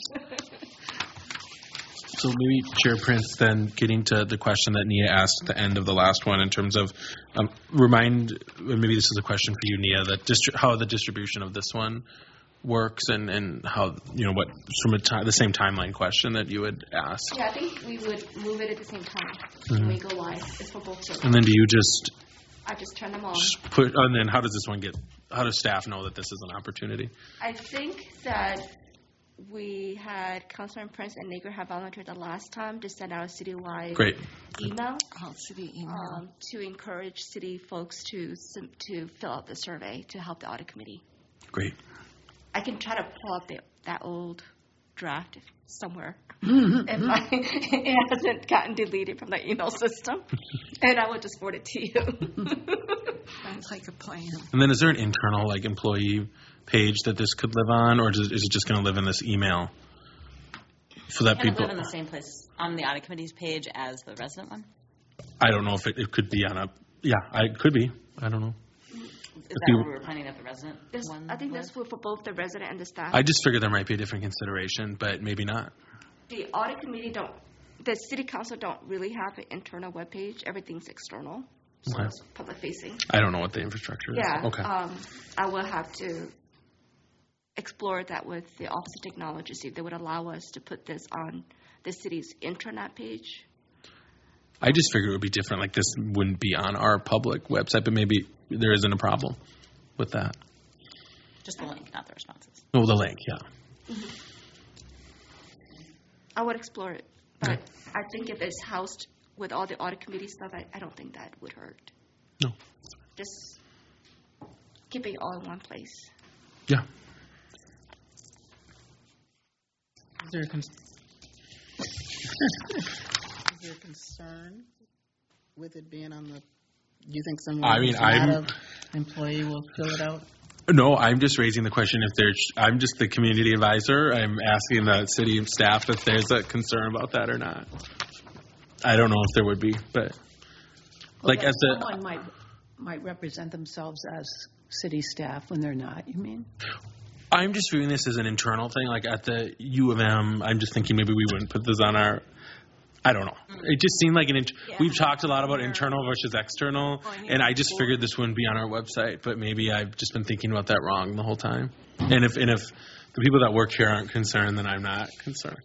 So maybe, Chair Prince, then getting to the question that Nia asked at the end of the last one in terms of maybe this is a question for you, Nia, how the distribution of this one works and how, what from the same timeline question that you would ask. Yeah, I think we would move it at the same time when we go live. It's for both servers. And then do you just I just turn them on. and then how does staff know that this is an opportunity? I think that we had Councilman Prince and Nager have volunteered the last time to send out a citywide Great. email City email. to encourage city folks to fill out the survey to help the audit committee. Great. I can try to pull up that old draft somewhere. It hasn't gotten deleted from the email system, and I will just forward it to you. Sounds like a plan. And then is there an internal employee page that this could live on, or is it just going to live in this email for that Can it people? live in the same place on the audit committee's page as the resident one? I don't know if it could be on it could be. I don't know. Is that what we were planning at the resident one? I think that's for both the resident and the staff. I just figured there might be a different consideration, but maybe not. The audit committee the city council don't really have an internal webpage. Everything's external, so Okay. it's public facing. I don't know what the infrastructure is. Yeah. Okay. I will have to explore that with the Office of Technology, see if they would allow us to put this on the city's intranet page. I just figured it would be different. Like this wouldn't be on our public website, but maybe there isn't a problem with that. Just the link, not the responses. Oh, the link, yeah. I would explore it, but I think if it's housed with all the audit committee stuff, I don't think that would hurt. No. Just keep it all in one place. Yeah. Is there a concern with it being on the? Do you think someone who's not an employee will fill it out? No, I'm just raising the question I'm just the community advisor. I'm asking the city staff if there's a concern about that or not. I don't know if there would be, but someone might represent themselves as city staff when they're not, you mean? I'm just viewing this as an internal thing. Like at the U of M, I'm just thinking maybe we wouldn't put this on our, I don't know. It just seemed like we've talked a lot about internal versus external, and I just figured this wouldn't be on our website, but maybe I've just been thinking about that wrong the whole time. And if the people that work here aren't concerned, then I'm not concerned.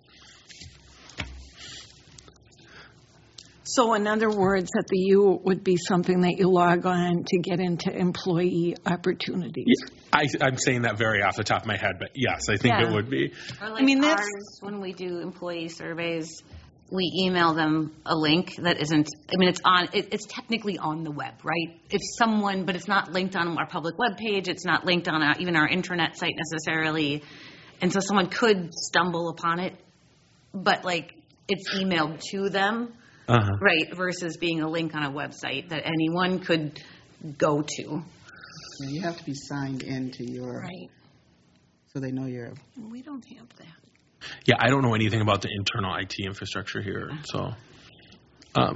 So in other words, at the U would be something that you log on to get into employee opportunities. Yeah, I'm saying that very off the top of my head, but yes, I think it would be. Or like ours, when we do employee surveys, we email them a link that isn't, it's technically on the web, right? It's someone, but it's not linked on our public web page. It's not linked on even our intranet site necessarily. And so someone could stumble upon it, but it's emailed to them. Right, versus being a link on a website that anyone could go to. You have to be signed into your... Right. So they know you're... We don't have that. Yeah, I don't know anything about the internal IT infrastructure here, so... I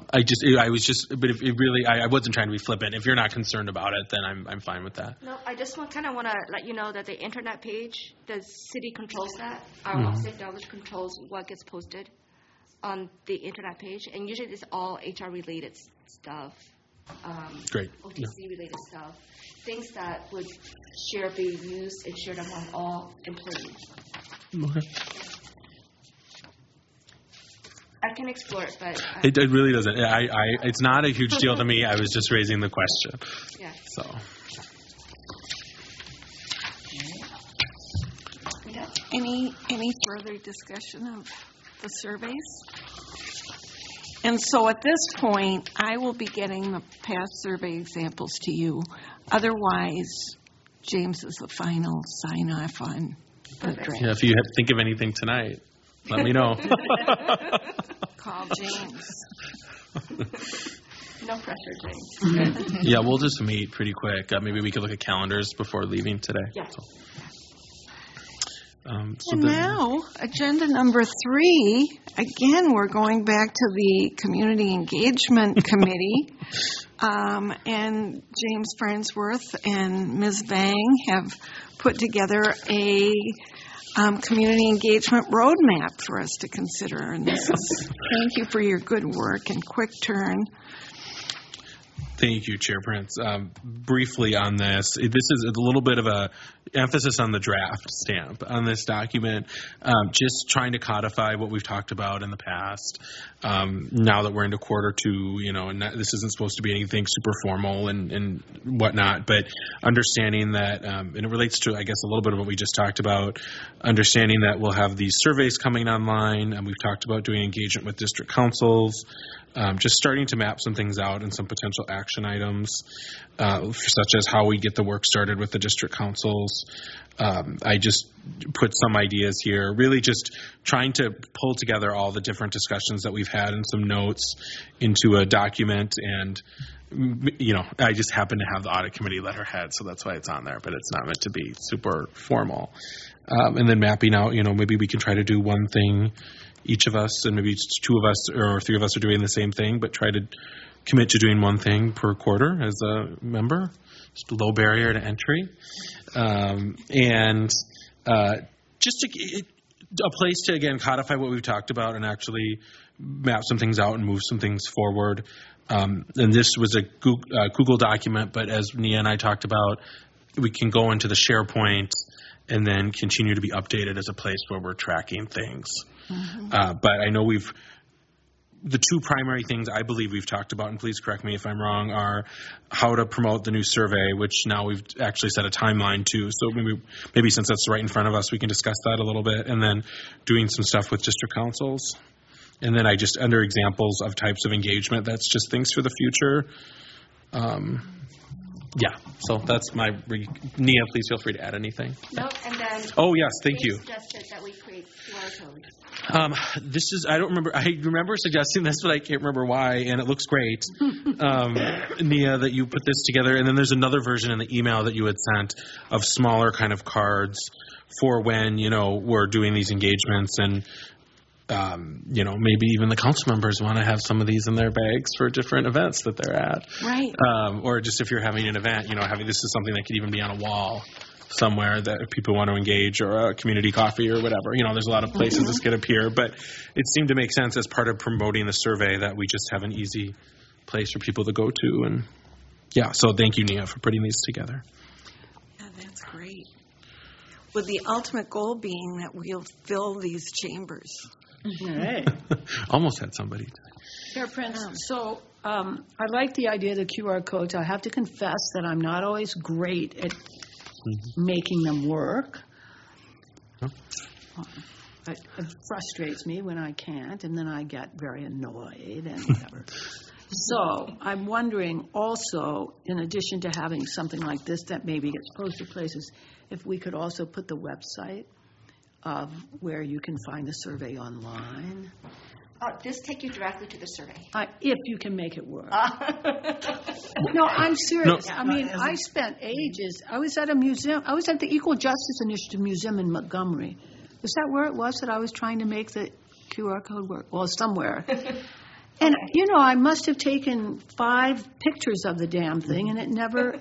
wasn't trying to be flippant. If you're not concerned about it, then I'm fine with that. No, I just want to let you know that the internet page, the city controls that. Our Office of Knowledge controls what gets posted on the internet page, and usually it's all HR related stuff, Great. OTC related stuff, things that would be used and shared among all employees. Okay. I can explore it, but it really doesn't. It's not a huge deal to me. I was just raising the question. Yeah. So. Any further discussion of the surveys? And so at this point, I will be getting the past survey examples to you. Otherwise, James is the final sign-off on the draft. Yeah, if you think of anything tonight, let me know. Call James. No pressure, James. Yeah, we'll just meet pretty quick. Maybe we could look at calendars before leaving today. Yeah. Now, agenda number 3, again, we're going back to the Community Engagement Committee. And James Farnsworth and Ms. Vang have put together a community engagement roadmap for us to consider. And thank you for your good work and quick turn. Thank you, Chair Prince. Briefly on this is a little bit of a emphasis on the draft stamp on this document, just trying to codify what we've talked about in the past. Now that we're into quarter 2, and this isn't supposed to be anything super formal and whatnot, but understanding that, and it relates to, I guess, a little bit of what we just talked about, understanding that we'll have these surveys coming online, and we've talked about doing engagement with district councils, just starting to map some things out and some potential action items, such as how we get the work started with the district councils. I just put some ideas here, really just trying to pull together all the different discussions that we've had and some notes into a document. And, I just happen to have the audit committee letterhead, so that's why it's on there, but it's not meant to be super formal. And then mapping out, maybe we can try to do one thing, each of us, and maybe 2 of us or 3 of us are doing the same thing, but try to commit to doing one thing per quarter as a member. Just a low barrier to entry. Just a place to, again, codify what we've talked about and actually map some things out and move some things forward. And this was a Google document, but as Nia and I talked about, we can go into the SharePoint and then continue to be updated as a place where we're tracking things. Mm-hmm. But I know we've the two primary things I believe we've talked about, and please correct me if I'm wrong, are how to promote the new survey, which now we've actually set a timeline to. So maybe since that's right in front of us, we can discuss that a little bit, and then doing some stuff with district councils. And then under examples of types of engagement, that's just things for the future. Yeah, so that's my, Nia, please feel free to add anything. No, and then. Oh, yes, thank you. Suggested that we create QR codes. I remember suggesting this, but I can't remember why, and it looks great. Nia, that you put this together, and then there's another version in the email that you had sent of smaller kind of cards for when, we're doing these engagements, and maybe even the council members want to have some of these in their bags for different events that they're at. Right. Or just if you're having an event, this is something that could even be on a wall somewhere that if people want to engage, or a community coffee or whatever. There's a lot of places this could appear, but it seemed to make sense as part of promoting the survey that we just have an easy place for people to go to. And so thank you, Nia, for putting these together. Yeah, that's great. With the ultimate goal being that we'll fill these chambers. All right. Almost had somebody. Chair Prince, so I like the idea of the QR codes. I have to confess that I'm not always great at making them work. It frustrates me when I can't, and then I get very annoyed and whatever. So I'm wondering also, in addition to having something like this that maybe gets posted places, if we could also put the website of where you can find the survey online. This take you directly to the survey. If you can make it work. No, I'm serious. No. I mean, I spent ages. I was at a museum. I was at the Equal Justice Initiative Museum in Montgomery. Is that where it was that I was trying to make the QR code work? Well, somewhere. And, I must have taken 5 pictures of the damn thing, and it never...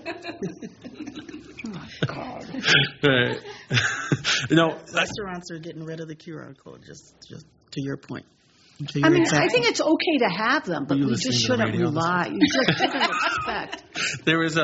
Oh, my God. Right. No, restaurants are getting rid of the QR code, just to your point. I mean, I think it's okay to have them, but we just shouldn't rely. You just shouldn't expect. There was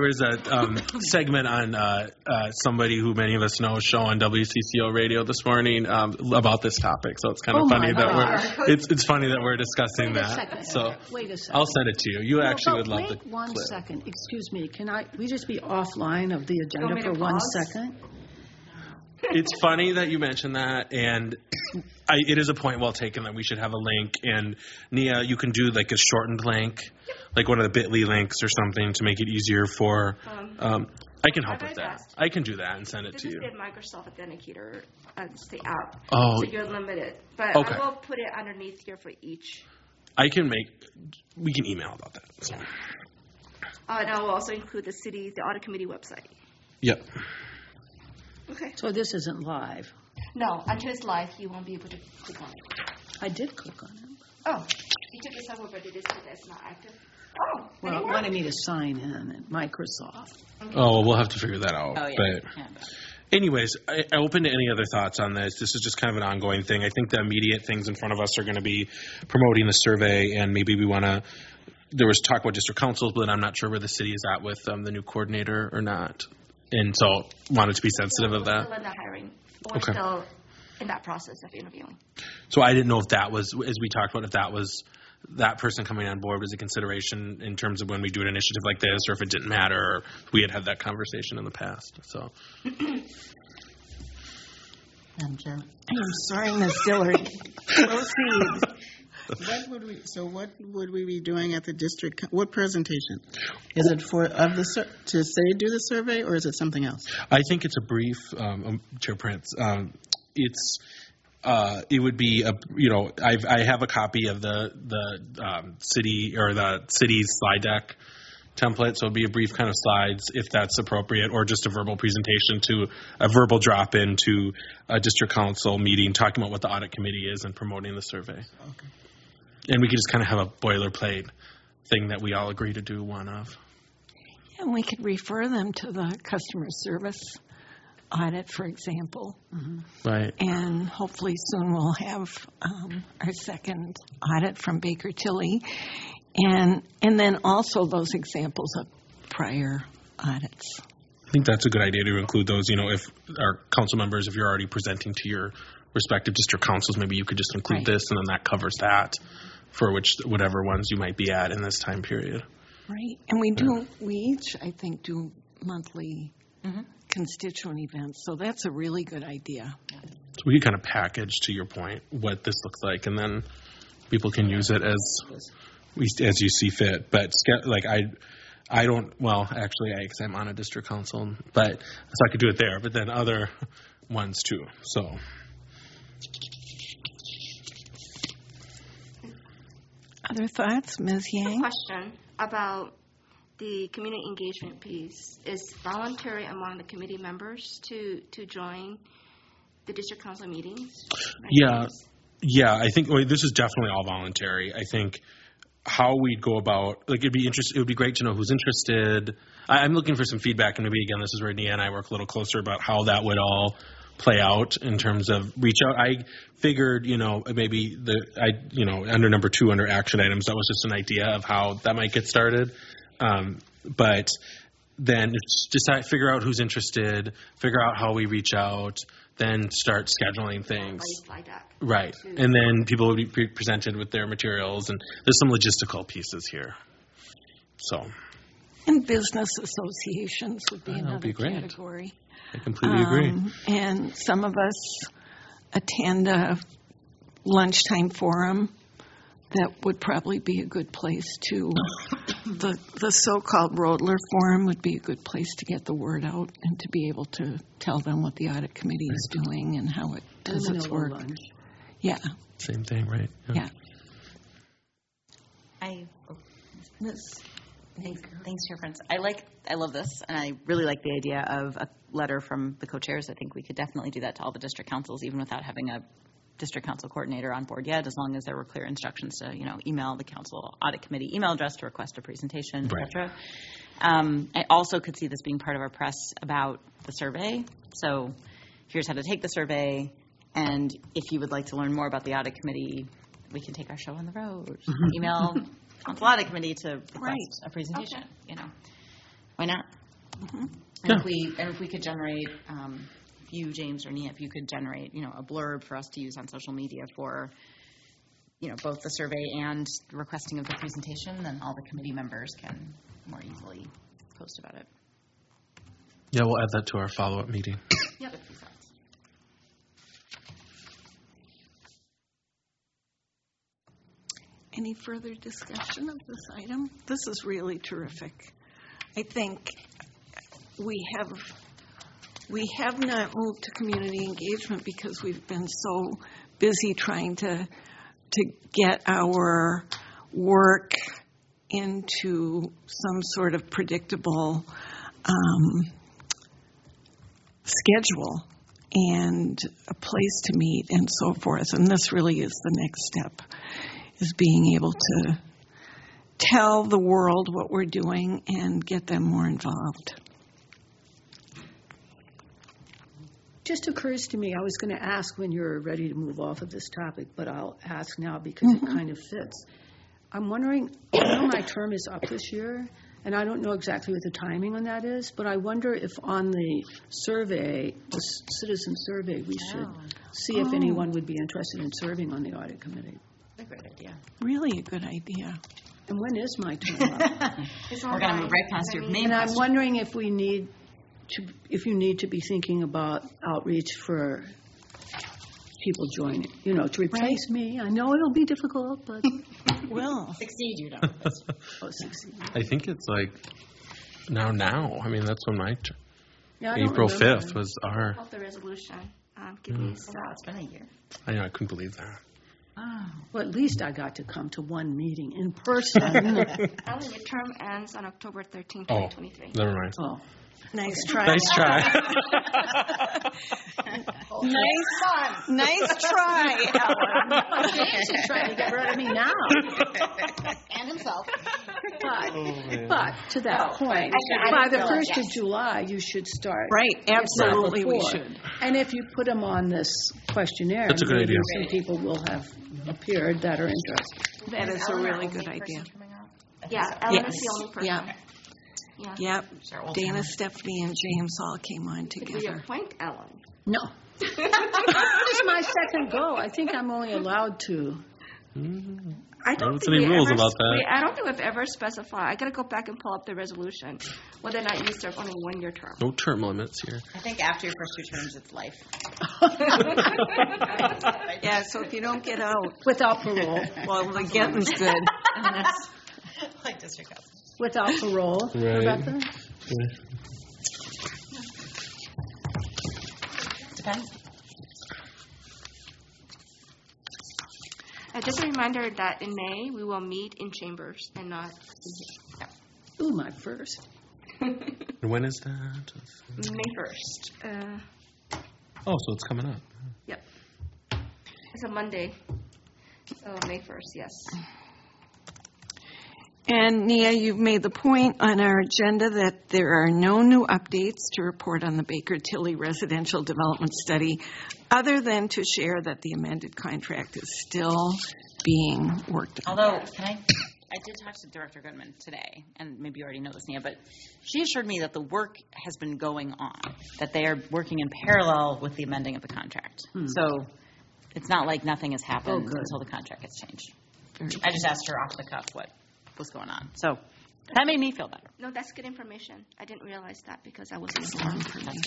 a segment on somebody who many of us know show on WCCO radio this morning about this topic. So it's kind of funny that it's funny that we're discussing that. So wait a second. I'll send it to you. You actually would love the clip. Wait 1 second. Excuse me. Can we just be offline of the agenda for 1 second? It's funny that you mentioned that, and it is a point well taken that we should have a link. And Nia, you can do like a shortened link, like one of the Bitly links or something to make it easier for. I can help with that. I can do that and send it to you. This is the Microsoft Authenticator. It's the app. Oh, so you're limited, but okay. I will put it underneath here for each. We can email about that. So. And I will also include the audit committee website. Yep. Okay. So this isn't live? No, until it's live, you won't be able to click on it. I did click on it. Oh, you took it somewhere, but it is that's not active. Oh, well, it wanted me to sign in at Microsoft. Okay. Oh, well, we'll have to figure that out. Oh, yeah. But anyways, I open to any other thoughts on this. This is just kind of an ongoing thing. I think the immediate things in front of us are going to be promoting the survey, and maybe we want to. There was talk about district councils, but I'm not sure where the city is at with the new coordinator or not. And so wanted to be sensitive of that. Still in the hiring. We're still in that process of interviewing. So I didn't know if that was, as we talked about, if that was that person coming on board was a consideration in terms of when we do an initiative like this, or if it didn't matter, or if we had that conversation in the past. So. Madam Chair. I'm sorry, Ms. Dillard. Proceed. What would we be doing at the district? What presentation? Is it to do the survey, or is it something else? I think it's a brief, Chair Prince. It would be I have a copy of the city or the city's slide deck template, so it'd be a brief kind of slides if that's appropriate, or just a verbal presentation to a verbal drop into a district council meeting talking about what the audit committee is and promoting the survey. Okay. And we could just kind of have a boilerplate thing that we all agree to do one of. And we could refer them to the customer service audit, for example. Mm-hmm. Right. And hopefully soon we'll have our second audit from Baker Tilly. And then also those examples of prior audits. I think that's a good idea to include those, if our council members, if you're already presenting to your respective district councils, maybe you could just include this, and then that covers that. for whatever ones you might be at in this time period. Right. And we each, I think, do monthly constituent events. So that's a really good idea. So we can kind of package, to your point, what this looks like, and then people can use it as you see fit. But like I don't, well, actually, because I'm on a district council, but so I could do it there. But then other ones too. So. Other thoughts, Ms. Yang? Question about the community engagement piece. Is voluntary among the committee members to join the district council meetings? Yeah. I think this is definitely all voluntary. I think how we'd go about, like, it would be great to know who's interested. I'm looking for some feedback, and maybe again, this is where Nia and I work a little closer about how that would all play out in terms of reach out. I figured, maybe under number 2, under action items, that was just an idea of how that might get started. But then figure out who's interested, figure out how we reach out, then start scheduling things. Right. And then people will be presented with their materials, and there's some logistical pieces here. So. And business associations would be another be great. category. I completely agree. And some of us attend a lunchtime forum. That would probably be a good place to, the so-called Rodler Forum would be a good place to get the word out and to be able to tell them what the audit committee is doing and how it does its work. Lunch. Yeah. Same thing, right? Yeah. Thanks, Chair Prince. I love this, and I really like the idea of a letter from the co-chairs. I think we could definitely do that to all the district councils, even without having a district council coordinator on board yet, as long as there were clear instructions to, email the council audit committee email address to request a presentation, et cetera. I also could see this being part of our press about the survey. So here's how to take the survey, and if you would like to learn more about the audit committee, we can take our show on the road. Email council audit committee to request a presentation. Why not? Mm-hmm. And if we could generate, you, James, or Nia, if you could generate, a blurb for us to use on social media for, both the survey and requesting of the presentation, then all the committee members can more easily post about it. Yeah, we'll add that to our follow-up meeting. Yep. Any further discussion of this item? This is really terrific. I think we have not moved to community engagement because we've been so busy trying to get our work into some sort of predictable schedule and a place to meet and so forth. And this really is the next step, is being able to tell the world what we're doing and get them more involved. Just occurs to me, I was going to ask when you're ready to move off of this topic, but I'll ask now because it kind of fits. I'm wondering, I know my term is up this year, and I don't know exactly what the timing on that is, but I wonder if on the survey, the citizen survey, we should see if anyone would be interested in serving on the audit committee. That's a great idea. Really a good idea. And when is my term up? We're going to move right past your main And I'm question. wondering if we need if you need to be thinking about outreach for people joining, to replace me. I know it'll be difficult, but Will. Succeed, you don't. succeed. I think it's like now. I mean, that's when my Yeah, I don't April remember. 5th was our. Of the resolution. Give me a Wow, it's been a year. I know, I couldn't believe that. Well, at least I got to come to one meeting in person. Ellen, your term ends on October 13, 2023. Never mind. Oh. Nice try. Nice try. Nice try, Ellen. James is trying to get rid of me now. And himself. But to that point, by the 1st of July, you should start. Right, absolutely we before. should. And if you put them on this questionnaire, That's a good maybe idea. some people will have appeared that are interested. That is a really good idea. Yeah, Ellen Yes. is the only person. Yeah. Yeah. Yep. Dana, Stephanie, and James all came on We together. appoint Ellen. No. This is my second go. I think I'm only allowed to. I don't What's think any we rules ever, about that? I don't think we've ever specified. I got to go back and pull up the resolution whether or not you serve only 1 year term. No term limits here. I think after your first 2 terms, it's life. Yeah, so if you don't get out, Without parole. well, the getting's good. Like district council. Without parole, Right. Rebecca? Depends. Just a reminder that in May we will meet in chambers and not Ooh, my first. And when is that? May 1st. Oh, so it's coming up. Yep. It's a Monday. So May 1st, yes. And Nia, you've made the point on our agenda that there are no new updates to report on the Baker Tilly Residential Development Study, other than to share that the amended contract is still being worked on. Although, I did talk to Director Goodman today, and maybe you already know this, Nia, but she assured me that the work has been going on, that they are working in parallel with the amending of the contract. So it's not like nothing has happened until the contract gets changed. I just asked her off the cuff what was going on. So that made me feel better. No, that's good information. I didn't realize that because I wasn't informed.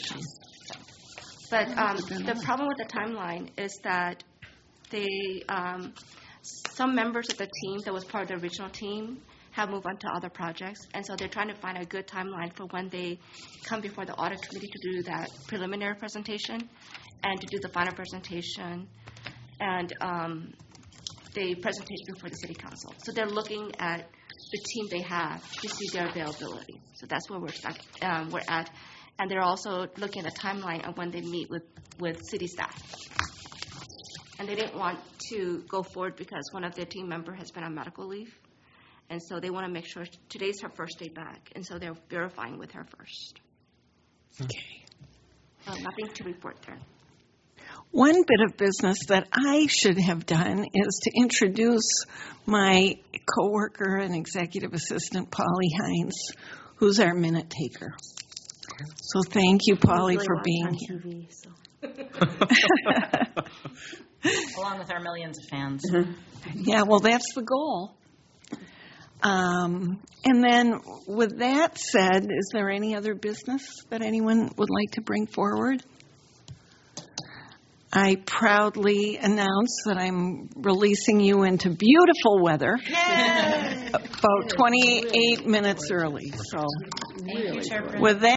But the problem with the timeline is that they, some members of the team that was part of the original team have moved on to other projects, and so they're trying to find a good timeline for when they come before the audit committee to do that preliminary presentation and to do the final presentation and the presentation before the city council. So they're looking at the team they have to see their availability. So that's where we're at. And they're also looking at the timeline of when they meet with city staff. And they didn't want to go forward because one of their team members has been on medical leave. And so they want to make sure today's her first day back. And so they're verifying with her first. Okay. Nothing to report there. One bit of business that I should have done is to introduce my coworker and executive assistant, Polly Hines, who's our minute taker. So thank you, Polly, for being here. TV, so. Along with our millions of fans. Yeah, well, that's the goal. And then with that said, is there any other business that anyone would like to bring forward? I proudly announce that I'm releasing you into beautiful weather. About 28 minutes early. So Thank you, Chairperson. with that.